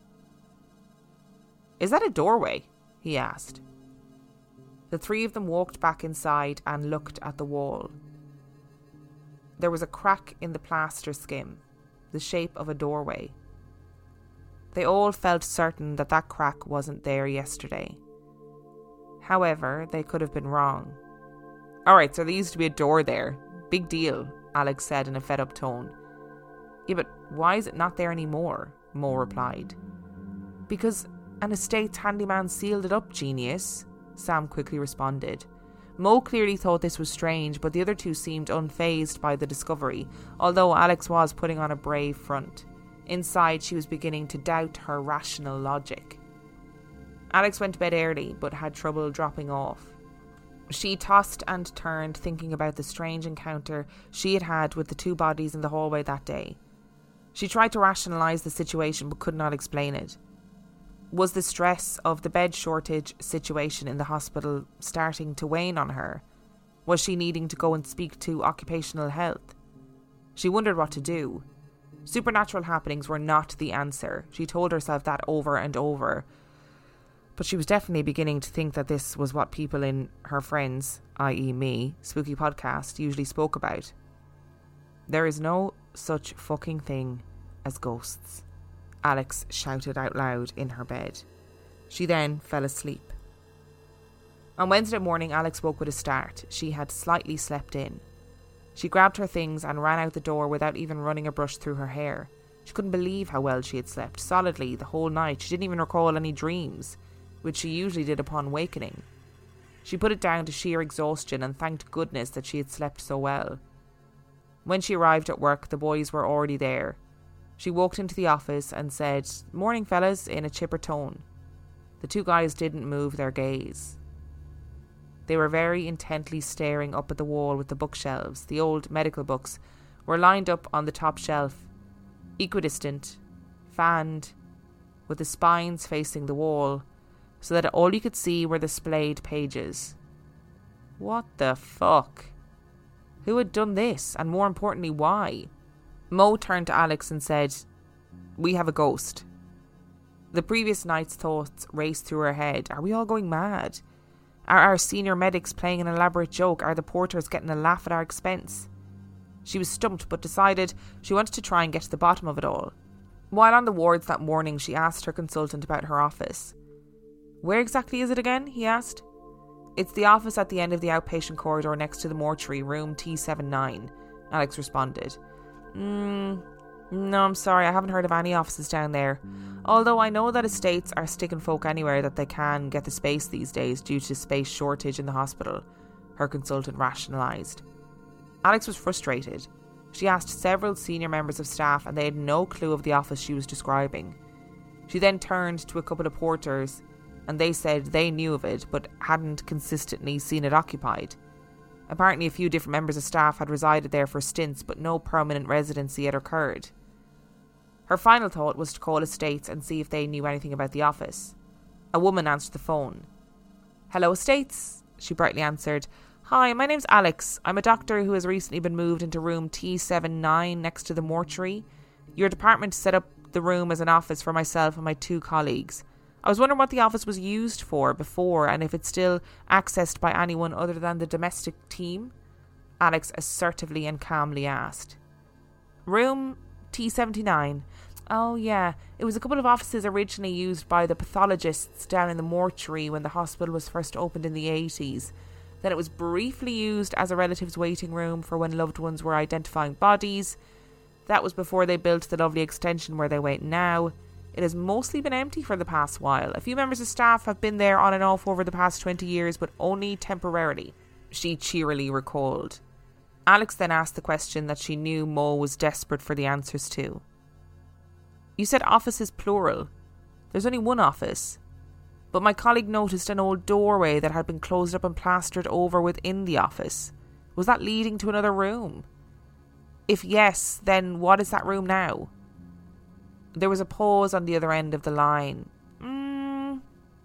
"Is that a doorway?" he asked. The three of them walked back inside and looked at the wall. There was a crack in the plaster skim, the shape of a doorway. They all felt certain that that crack wasn't there yesterday. However, they could have been wrong. "Alright, so there used to be a door there. Big deal," Alex said in a fed-up tone. "Yeah, but why is it not there anymore?" Mo replied. "Because an estate's handyman sealed it up, genius," Sam quickly responded. Mo clearly thought this was strange, but the other two seemed unfazed by the discovery, although Alex was putting on a brave front. Inside, she was beginning to doubt her rational logic. Alex went to bed early, but had trouble dropping off. She tossed and turned, thinking about the strange encounter she had had with the two bodies in the hallway that day. She tried to rationalise the situation, but could not explain it. Was the stress of the bed shortage situation in the hospital starting to wane on her? Was she needing to go and speak to occupational health? She wondered what to do. Supernatural happenings were not the answer. She told herself that over and over. But she was definitely beginning to think that this was what people in her friends, that is me, Spooky Podcast, usually spoke about. There is no such fucking thing as ghosts, Alex shouted out loud in her bed. She then fell asleep. On Wednesday morning, Alex woke with a start. She had slightly slept in. She grabbed her things and ran out the door without even running a brush through her hair. She couldn't believe how well she had slept, solidly, the whole night. She didn't even recall any dreams, which she usually did upon wakening. She put it down to sheer exhaustion and thanked goodness that she had slept so well. When she arrived at work, the boys were already there. She walked into the office and said, "Morning, fellas," in a chipper tone. The two guys didn't move their gaze. They were very intently staring up at the wall with the bookshelves. The old medical books were lined up on the top shelf, equidistant, fanned, with the spines facing the wall, so that all you could see were the splayed pages. What the fuck? Who had done this? And more importantly, why? Mo turned to Alex and said, "We have a ghost." The previous night's thoughts raced through her head. Are we all going mad? Are our senior medics playing an elaborate joke? Are the porters getting a laugh at our expense? She was stumped, but decided she wanted to try and get to the bottom of it all. While on the wards that morning, she asked her consultant about her office. "Where exactly is it again?" he asked. "It's the office at the end of the outpatient corridor next to the mortuary, room T seventy-nine, Alex responded. Mm, no, I'm sorry, I haven't heard of any offices down there. Although I know that estates are sticking folk anywhere that they can get the space these days due to space shortage in the hospital," her consultant rationalised. Alex was frustrated. She asked several senior members of staff and they had no clue of the office she was describing. She then turned to a couple of porters and they said they knew of it but hadn't consistently seen it occupied. Apparently a few different members of staff had resided there for stints but no permanent residency had occurred. Her final thought was to call Estates and see if they knew anything about the office. A woman answered the phone. "Hello, Estates," she brightly answered. "Hi, my name's Alex. I'm a doctor who has recently been moved into room T seventy-nine next to the mortuary. Your department set up the room as an office for myself and my two colleagues. I was wondering what the office was used for before and if it's still accessed by anyone other than the domestic team," Alex assertively and calmly asked. "Room T seventy-nine. Oh yeah, it was a couple of offices originally used by the pathologists down in the mortuary when the hospital was first opened in the eighties. Then it was briefly used as a relative's waiting room for when loved ones were identifying bodies. That was before they built the lovely extension where they wait now. It has mostly been empty for the past while. A few members of staff have been there on and off over the past twenty years, but only temporarily," she cheerily recalled. Alex then asked the question that she knew Mo was desperate for the answers to. "You said offices plural. There's only one office. But my colleague noticed an old doorway that had been closed up and plastered over within the office. Was that leading to another room? If yes, then what is that room now?" There was a pause on the other end of the line. Mm,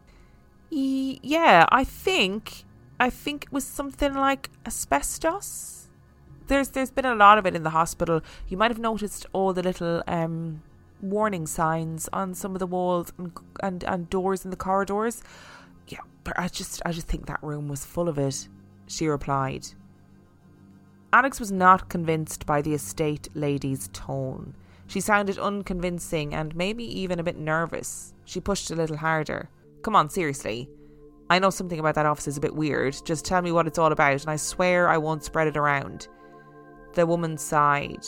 y- yeah, I think, I think it was something like asbestos. There's, there's been a lot of it in the hospital. You might have noticed all the little um, warning signs on some of the walls and, and and doors in the corridors. Yeah, but I just, I just think that room was full of it," she replied. Alex was not convinced by the estate lady's tone. She sounded unconvincing and maybe even a bit nervous. She pushed a little harder. "Come on, seriously. I know something about that office is a bit weird. Just tell me what it's all about and I swear I won't spread it around." The woman sighed.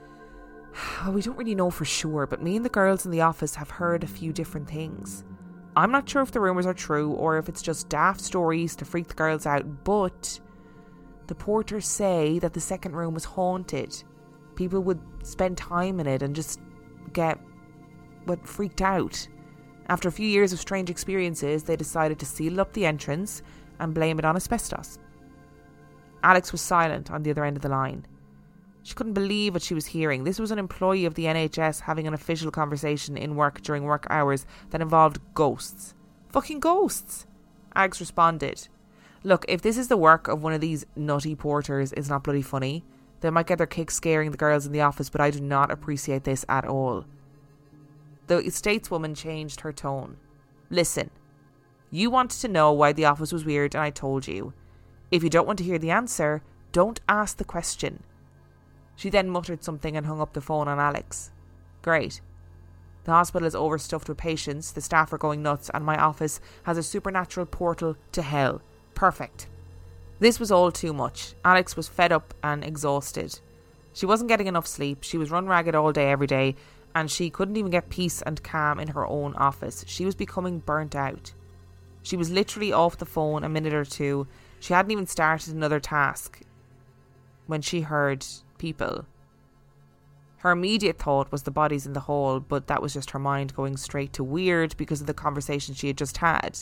"We don't really know for sure, but me and the girls in the office have heard a few different things. I'm not sure if the rumours are true or if it's just daft stories to freak the girls out, but the porters say that the second room was haunted. People would spend time in it and just get, what, freaked out. After a few years of strange experiences, they decided to seal up the entrance and blame it on asbestos." Alex was silent on the other end of the line. She couldn't believe what she was hearing. This was an employee of the N H S having an official conversation in work during work hours that involved ghosts. Fucking ghosts! Alex responded. "Look, if this is the work of one of these nutty porters, it's not bloody funny. They might get their kicks scaring the girls in the office, but I do not appreciate this at all." The stateswoman changed her tone. "Listen, you wanted to know why the office was weird and I told you. If you don't want to hear the answer, don't ask the question." She then muttered something and hung up the phone on Alex. "Great. The hospital is overstuffed with patients, the staff are going nuts, and my office has a supernatural portal to hell. Perfect." This was all too much. Alex was fed up and exhausted. She wasn't getting enough sleep, she was run ragged all day every day, and she couldn't even get peace and calm in her own office. She was becoming burnt out. She was literally off the phone a minute or two. She hadn't even started another task when she heard people. Her immediate thought was the bodies in the hall, but that was just her mind going straight to weird because of the conversation she had just had.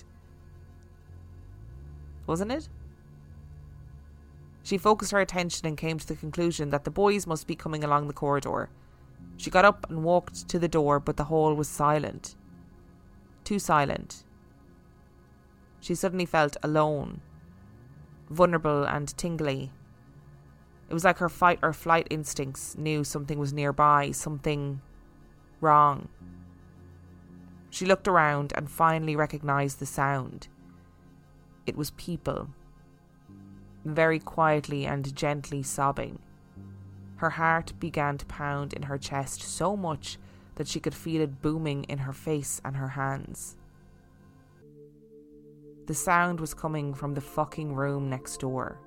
Wasn't it? She focused her attention and came to the conclusion that the boys must be coming along the corridor. She got up and walked to the door, but the hall was silent. Too silent. She suddenly felt alone, vulnerable and tingly. It was like her fight or flight instincts knew something was nearby, something wrong. She looked around and finally recognised the sound. It was people, very quietly and gently sobbing. Her heart began to pound in her chest so much that she could feel it booming in her face and her hands. The sound was coming from the fucking room next door.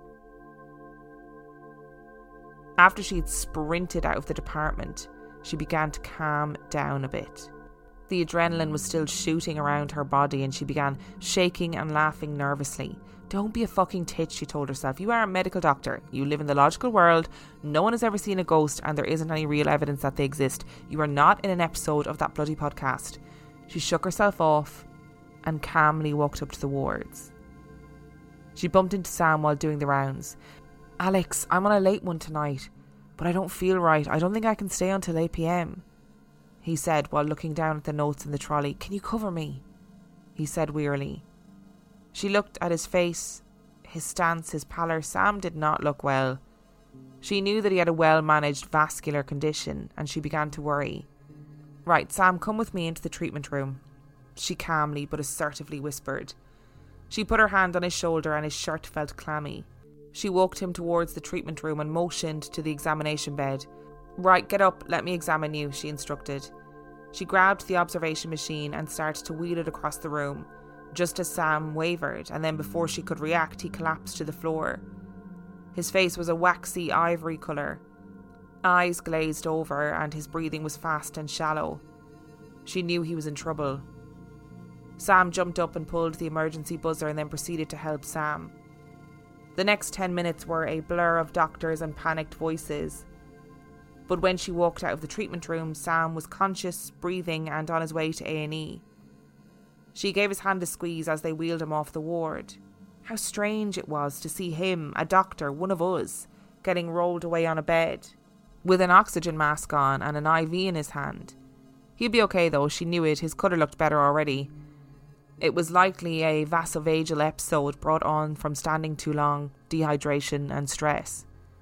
After she had sprinted out of the department, she began to calm down a bit. The adrenaline was still shooting around her body and she began shaking and laughing nervously. Don't be a fucking tit, she told herself. You are a medical doctor. You live in the logical world. No one has ever seen a ghost and there isn't any real evidence that they exist. You are not in an episode of that bloody podcast. She shook herself off and calmly walked up to the wards. She bumped into Sam while doing the rounds. Alex, I'm on a late one tonight, but I don't feel right. I don't think I can stay until eight p.m, he said while looking down at the notes in the trolley. Can you cover me? He said wearily. She looked at his face, his stance, his pallor. Sam did not look well. She knew that he had a well-managed vascular condition and she began to worry. Right, Sam, come with me into the treatment room, she calmly but assertively whispered. She put her hand on his shoulder and his shirt felt clammy. She walked him towards the treatment room and motioned to the examination bed. Right, get up, let me examine you, she instructed. She grabbed the observation machine and started to wheel it across the room, just as Sam wavered, and then before she could react, he collapsed to the floor. His face was a waxy ivory colour. Eyes glazed over, and his breathing was fast and shallow. She knew he was in trouble. Sam jumped up and pulled the emergency buzzer and then proceeded to help Sam. The next ten minutes were a blur of doctors and panicked voices. But when she walked out of the treatment room, Sam was conscious, breathing, and on his way to A and E. She gave his hand a squeeze as they wheeled him off the ward. How strange it was to see him, a doctor, one of us, getting rolled away on a bed, with an oxygen mask on and an I V in his hand. He'd be okay though, she knew it. His colour looked better already. It was likely a vasovagal episode brought on from standing too long, dehydration and stress.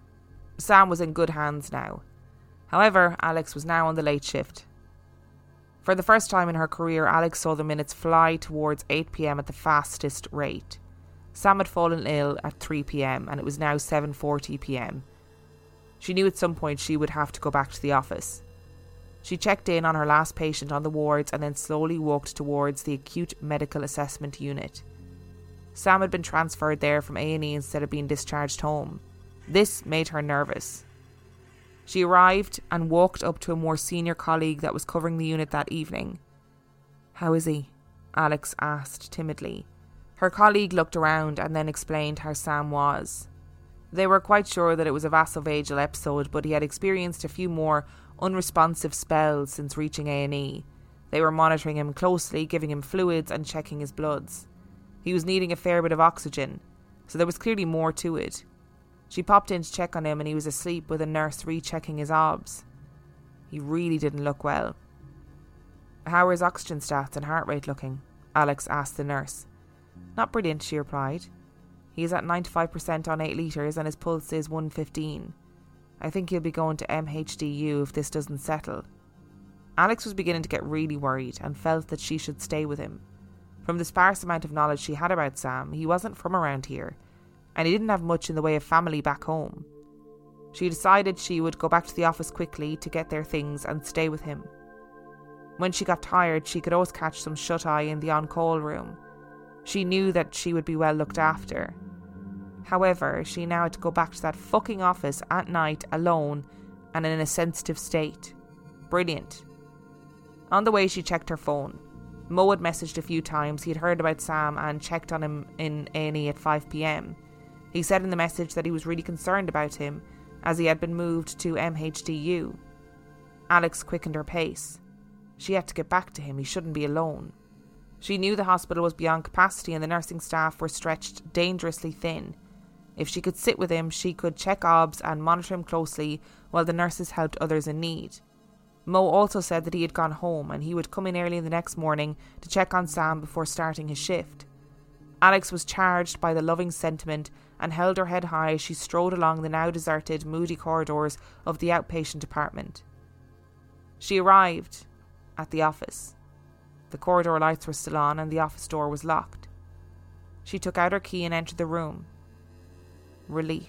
Sam was in good hands now. However, Alex was now on the late shift. For the first time in her career, Alex saw the minutes fly towards eight p.m. at the fastest rate. Sam had fallen ill at three p.m. and it was now seven forty p.m. She knew at some point she would have to go back to the office. She checked in on her last patient on the wards and then slowly walked towards the acute medical assessment unit. Sam had been transferred there from A and E instead of being discharged home. This made her nervous. She arrived and walked up to a more senior colleague that was covering the unit that evening. How is he? Alex asked timidly. Her colleague looked around and then explained how Sam was. They were quite sure that it was a vasovagal episode, but he had experienced a few more unresponsive spells since reaching A and E. They were monitoring him closely, giving him fluids and checking his bloods. He was needing a fair bit of oxygen, so there was clearly more to it. She popped in to check on him and he was asleep with a nurse rechecking his obs. He really didn't look well. How are his oxygen stats and heart rate looking? Alex asked the nurse. Not brilliant, she replied. He is at ninety-five percent on eight litres and his pulse is one fifteen. I think he'll be going to M H D U if this doesn't settle. Alex was beginning to get really worried and felt that she should stay with him. From the sparse amount of knowledge she had about Sam, he wasn't from around here, and he didn't have much in the way of family back home. She decided she would go back to the office quickly to get their things and stay with him. When she got tired, she could always catch some shut-eye in the on-call room. She knew that she would be well looked after. However, she now had to go back to that fucking office at night alone and in a sensitive state. Brilliant. On the way, she checked her phone. Mo had messaged a few times. He had heard about Sam and checked on him in A and E at five p.m. He said in the message that he was really concerned about him as he had been moved to M H D U. Alex quickened her pace. She had to get back to him. He shouldn't be alone. She knew the hospital was beyond capacity and the nursing staff were stretched dangerously thin. If she could sit with him, she could check obs and monitor him closely while the nurses helped others in need. Mo also said that he had gone home and he would come in early the next morning to check on Sam before starting his shift. Alex was charged by the loving sentiment and held her head high as she strode along the now deserted, moody corridors of the outpatient department. She arrived at the office. The corridor lights were still on and the office door was locked. She took out her key and entered the room. Relief.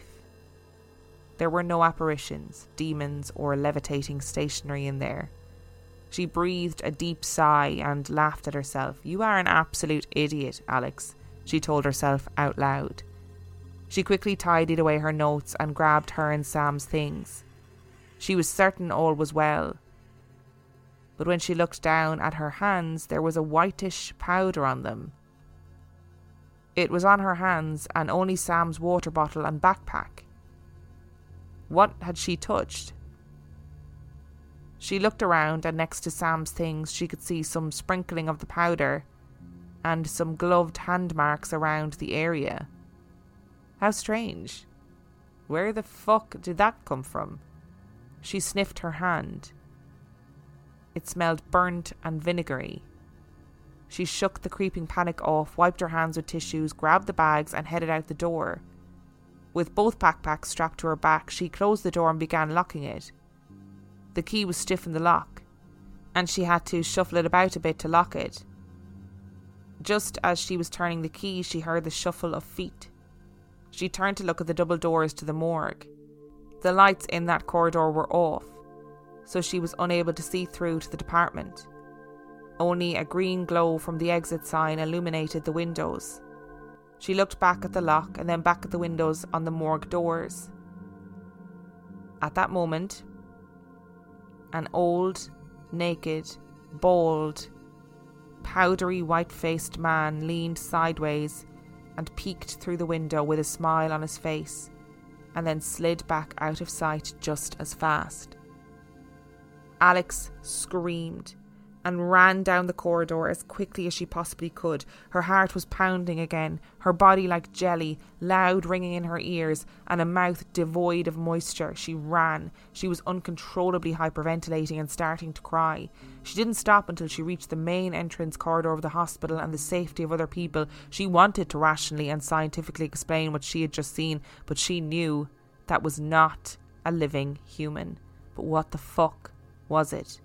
There were no apparitions, demons, or levitating stationery in there. She breathed a deep sigh and laughed at herself. You are an absolute idiot, Alex, she told herself out loud. She quickly tidied away her notes and grabbed her and Sam's things. She was certain all was well. but when she looked down at her hands, there was a whitish powder on them. It was on her hands and only Sam's water bottle and backpack. What had she touched? She looked around, and next to Sam's things she could see some sprinkling of the powder and some gloved hand marks around the area. How strange. Where the fuck did that come from? She sniffed her hand. It smelled burnt and vinegary. She shook the creeping panic off, wiped her hands with tissues, grabbed the bags and headed out the door. With both backpacks strapped to her back, she closed the door and began locking it. The key was stiff in the lock, and she had to shuffle it about a bit to lock it. Just as she was turning the key, she heard the shuffle of feet. She turned to look at the double doors to the morgue. The lights in that corridor were off, so she was unable to see through to the department. Only a green glow from the exit sign illuminated the windows. She looked back at the lock and then back at the windows on the morgue doors. At that moment, an old, naked, bald, powdery white-faced man leaned sideways and peeked through the window with a smile on his face, and then slid back out of sight just as fast. Alex screamed and ran down the corridor as quickly as she possibly could. Her heart was pounding again, her body like jelly, loud ringing in her ears, and a mouth devoid of moisture. She ran. She was uncontrollably hyperventilating and starting to cry. She didn't stop until she reached the main entrance corridor of the hospital and the safety of other people. She wanted to rationally and scientifically explain what she had just seen, but she knew that was not a living human. But what the fuck was it?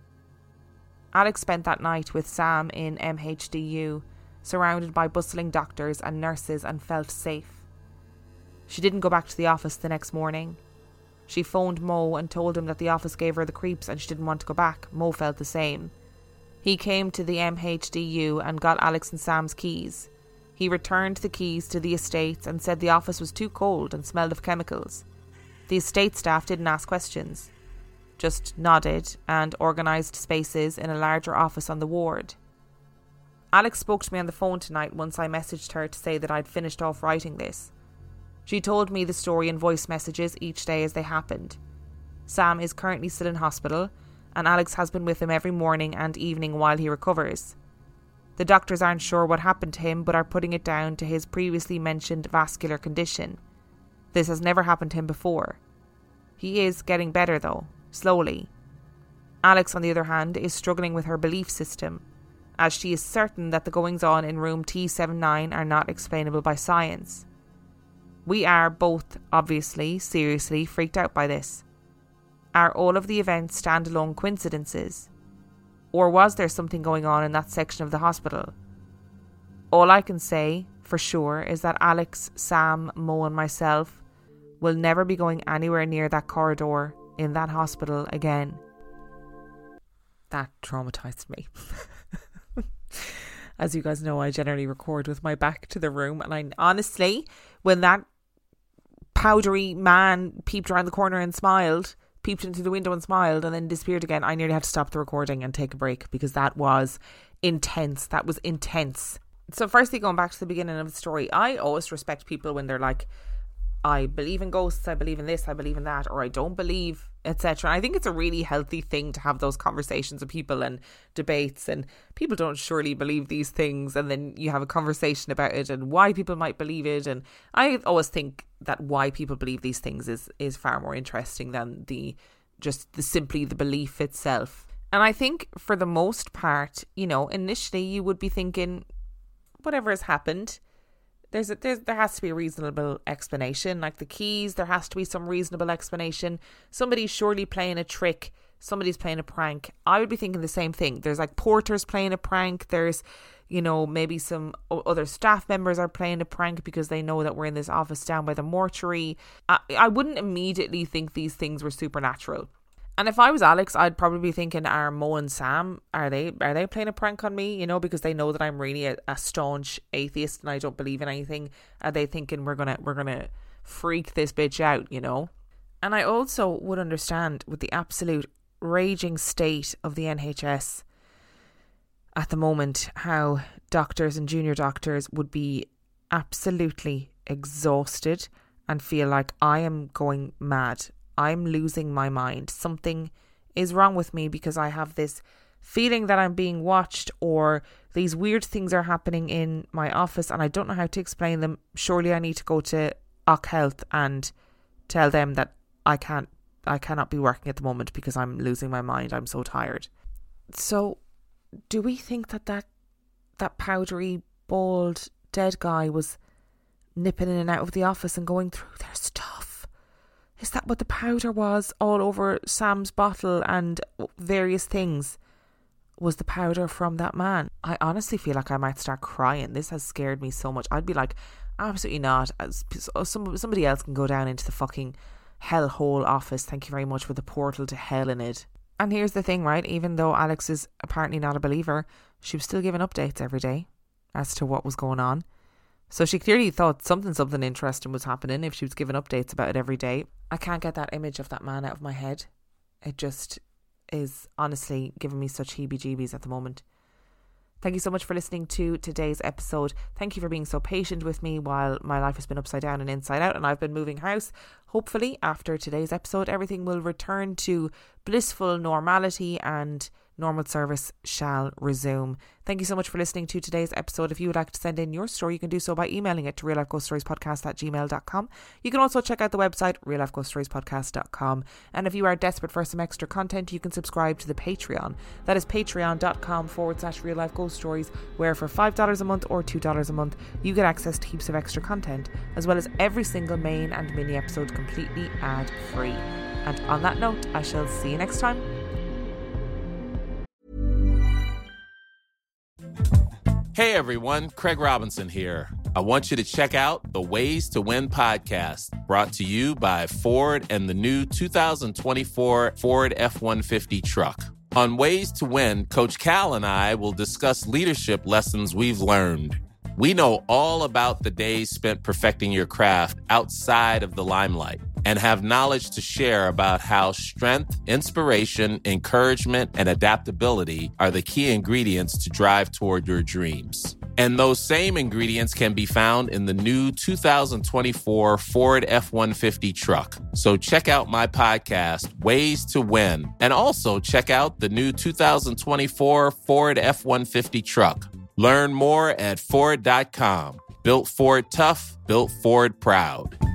Alex spent that night with Sam in M H D U, surrounded by bustling doctors and nurses, and felt safe. She didn't go back to the office the next morning. She phoned Mo and told him that the office gave her the creeps and she didn't want to go back. Mo felt the same. He came to the M H D U and got Alex and Sam's keys. He returned the keys to the estates and said the office was too cold and smelled of chemicals. The estate staff didn't ask questions, just nodded and organised spaces in a larger office on the ward. Alex spoke to me on the phone tonight once I messaged her to say that I'd finished off writing this. She told me the story in voice messages each day as they happened. Sam is currently still in hospital, and Alex has been with him every morning and evening while he recovers. The doctors aren't sure what happened to him, but are putting it down to his previously mentioned vascular condition. This has never happened to him before. He is getting better though. Slowly. Alex, on the other hand, is struggling with her belief system, as she is certain that the goings-on in room T seventy-nine are not explainable by science. We are both, obviously, seriously freaked out by this. Are all of the events standalone coincidences? Or was there something going on in that section of the hospital? All I can say, for sure, is that Alex, Sam, Mo and myself will never be going anywhere near that corridor in that hospital again. That traumatised me. As you guys know, I generally record with my back to the room, and I honestly, when that powdery man peeped around the corner and smiled, peeped into the window and smiled and then disappeared again, I nearly had to stop the recording and take a break because that was intense. That was intense. So firstly, going back to the beginning of the story, I always respect people when they're like, I believe in ghosts, I believe in this, I believe in that, or I don't believe, et cetera. I think it's a really healthy thing to have those conversations with people and debates, and people don't surely believe these things, and then you have a conversation about it and why people might believe it. And I always think that why people believe these things is is far more interesting than the just the simply the belief itself. And I think for the most part, you know, initially you would be thinking, whatever has happened, There's, a, there's there has to be a reasonable explanation. Like the keys, there has to be some reasonable explanation. Somebody's surely playing a trick. Somebody's playing a prank. I would be thinking the same thing. There's like porters playing a prank. There's, you know, maybe some other staff members are playing a prank because they know that we're in this office down by the mortuary. I, I wouldn't immediately think these things were supernatural. And if I was Alex, I'd probably be thinking, are Mo and Sam, are they are they playing a prank on me? You know, because they know that I'm really a, a staunch atheist and I don't believe in anything. Are they thinking we're gonna we're gonna freak this bitch out, you know? And I also would understand with the absolute raging state of the N H S at the moment, how doctors and junior doctors would be absolutely exhausted and feel like I am going mad. I'm losing my mind. Something is wrong with me because I have this feeling that I'm being watched, or these weird things are happening in my office and I don't know how to explain them. Surely I need to go to O C Health and tell them that I can't, I cannot be working at the moment because I'm losing my mind. I'm so tired. So do we think that that, that powdery, bald, dead guy was nipping in and out of the office and going through their stuff? Is that what the powder was all over Sam's bottle and various things? Was the powder from that man? I honestly feel like I might start crying. This has scared me so much. I'd be like, absolutely not. As some, somebody else can go down into the fucking hellhole office. Thank you very much, with a portal to hell in it. And here's the thing, right? Even though Alex is apparently not a believer, she was still giving updates every day as to what was going on. So she clearly thought something, something interesting was happening if she was giving updates about it every day. I can't get that image of that man out of my head. It just is honestly giving me such heebie-jeebies at the moment. Thank you so much for listening to today's episode. Thank you for being so patient with me while my life has been upside down and inside out and I've been moving house. Hopefully after today's episode everything will return to blissful normality and normal service shall resume. Thank you so much for listening to today's episode. If you would like to send in your story, you can do so by emailing it to real life ghost stories podcast at gmail dot com. You can also check out the website real life ghost stories podcast dot com. And if you are desperate for some extra content, you can subscribe to the Patreon. That is patreon.com forward slash real life ghost stories, where for five dollars a month or two dollars a month, you get access to heaps of extra content, as well as every single main and mini episode completely ad free. And on that note, I shall see you next time. Hey everyone, Craig Robinson here. I want you to check out the Ways to Win podcast, brought to you by Ford and the new two thousand twenty-four Ford F one fifty truck. On Ways to Win, Coach Cal and I will discuss leadership lessons we've learned. We know all about the days spent perfecting your craft outside of the limelight and have knowledge to share about how strength, inspiration, encouragement, and adaptability are the key ingredients to drive toward your dreams. And those same ingredients can be found in the new two thousand twenty-four Ford F one fifty truck. So check out my podcast, Ways to Win, and also check out the new two thousand twenty-four Ford F one fifty truck. Learn more at Ford dot com. Built Ford tough, built Ford proud.